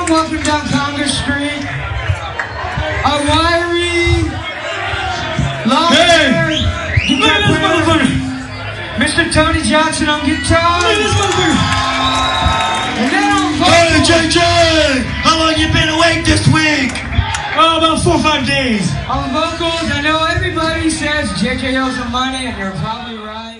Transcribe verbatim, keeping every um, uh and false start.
Tom, walking down Congress Street. A wiry, long hair. Hey! Look at this motherfucker! Mister Tony Jackson on guitar. Look at this motherfucker! And then on Hey, vocals. J J! How long you been awake this week? Oh, about four or five days. On vocals, I know everybody says J J owes some money, and you're probably right.